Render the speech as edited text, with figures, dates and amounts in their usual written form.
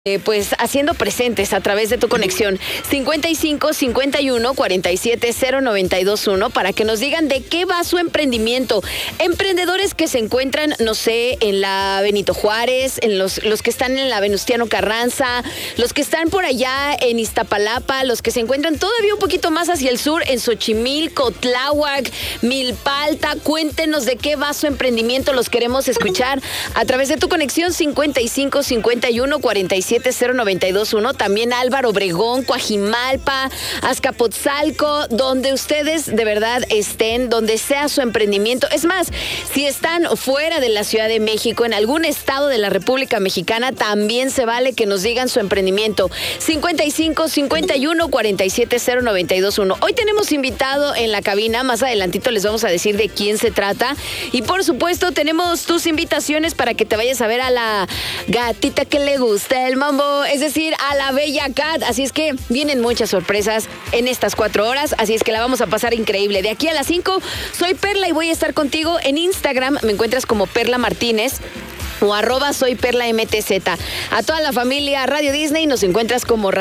Pues haciendo presentes a través de tu conexión 55 51 47 0921 para que nos digan de qué va su emprendimiento. Emprendedores que se encuentran, no sé, en la Benito Juárez, en los que están en la Venustiano Carranza, los que están por allá en Iztapalapa, los que se encuentran todavía un poquito más hacia el sur, en Xochimilco, Tláhuac, Milpalta. Cuéntenos de qué va su emprendimiento, los queremos escuchar a través de tu conexión 55 51 47 0921, también Álvaro Obregón, Coajimalpa, Azcapotzalco, donde ustedes de verdad estén, donde sea su emprendimiento. Es más, si están fuera de la Ciudad de México, en algún estado de la República Mexicana, también se vale que nos digan su emprendimiento. 55 51 47 0921. Hoy tenemos invitado en la cabina, más adelantito les vamos a decir de quién se trata. Y por supuesto, tenemos tus invitaciones para que te vayas a ver a la gatita que le gusta el mambo, es decir, a la Bella Cat. Así es que vienen muchas sorpresas en estas 4 horas, así es que la vamos a pasar increíble. De aquí a las 5, soy Perla y voy a estar contigo en Instagram. Me encuentras como Perla Martínez o @soyperlamtz. A toda la familia Radio Disney nos encuentras como